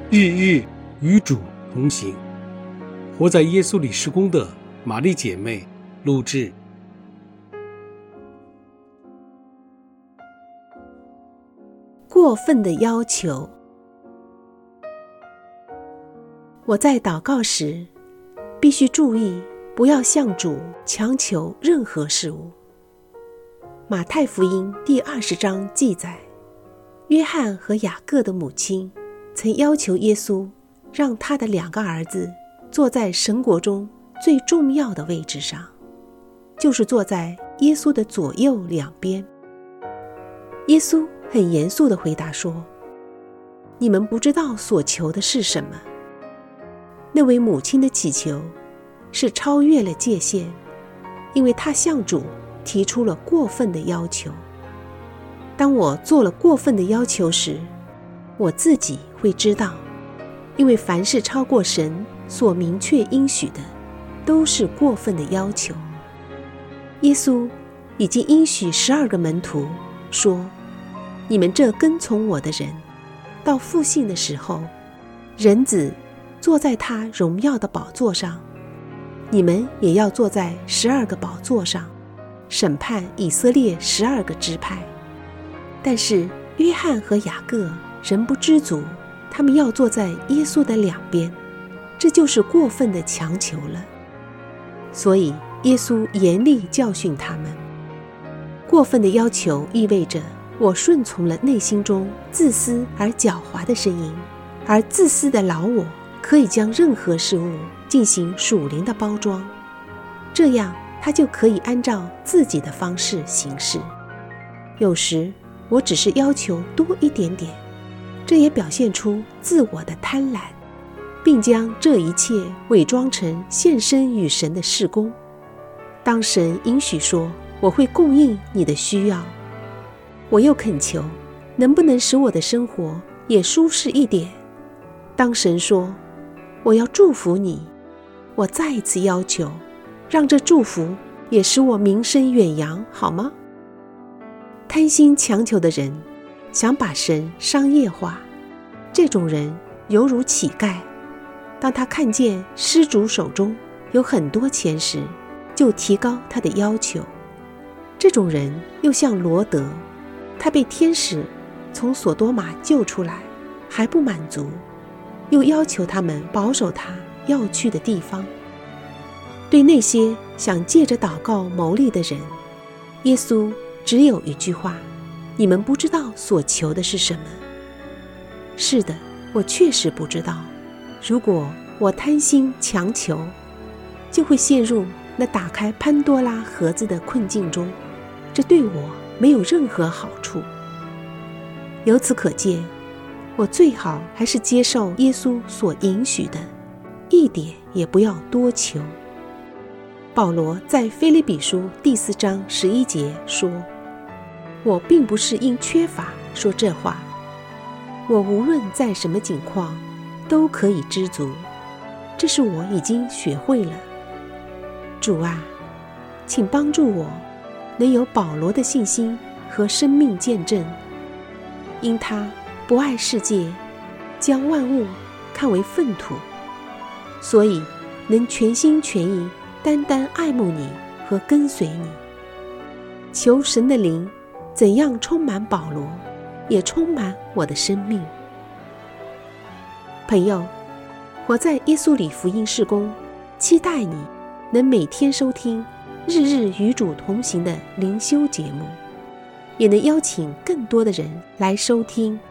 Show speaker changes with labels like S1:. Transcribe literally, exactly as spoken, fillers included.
S1: 日日与主同行。活在耶稣里事工的玛丽姐妹录制。
S2: 过分的要求。我在祷告时必须注意，不要向主强求任何事物。马太福音第二十章记载，约翰和雅各的母亲曾要求耶稣让他的两个儿子坐在神国中最重要的位置上，就是坐在耶稣的左右两边。耶稣很严肃地回答说，你们不知道所求的是什么。那位母亲的祈求是超越了界限，因为她向主提出了过分的要求。当我做了过分的要求时，我自己会知道，因为凡是超过神所明确应许的，都是过分的要求。耶稣已经应许十二个门徒说，你们这跟从我的人，到复兴的时候，人子坐在他荣耀的宝座上，你们也要坐在十二个宝座上，审判以色列十二个支派。但是约翰和雅各仍不知足，他们要坐在耶稣的两边，这就是过分的强求了。所以耶稣严厉教训他们。过分的要求意味着我顺从了内心中自私而狡猾的声音，而自私的老我可以将任何事物进行属灵的包装，这样他就可以按照自己的方式行事。有时我只是要求多一点点，这也表现出自我的贪婪，并将这一切伪装成献身与神的事工。当神应许说，我会供应你的需要，我又恳求，能不能使我的生活也舒适一点？当神说，我要祝福你，我再一次要求，让这祝福也使我名声远扬，好吗？贪心强求的人想把神商业化，这种人犹如乞丐，当他看见施主手中有很多钱时，就提高他的要求。这种人又像罗德，他被天使从索多玛救出来，还不满足，又要求他们保守他要去的地方。对那些想借着祷告牟利的人，耶稣只有一句话，你们不知道所求的是什么。是的，我确实不知道。如果我贪心强求，就会陷入那打开潘多拉盒子的困境中，这对我没有任何好处。由此可见，我最好还是接受耶稣所允许的，一点也不要多求。保罗在腓立比书第四章十一节说，我并不是因缺乏说这话，我无论在什么境况都可以知足，这是我已经学会了。主啊，请帮助我能有保罗的信心和生命见证，因他不爱世界，将万物看为粪土，所以能全心全意单单爱慕你和跟随你。求神的灵怎样充满保罗，也充满我的生命。朋友，活在耶稣里福音事工，期待你能每天收听日日与主同行的灵修节目，也能邀请更多的人来收听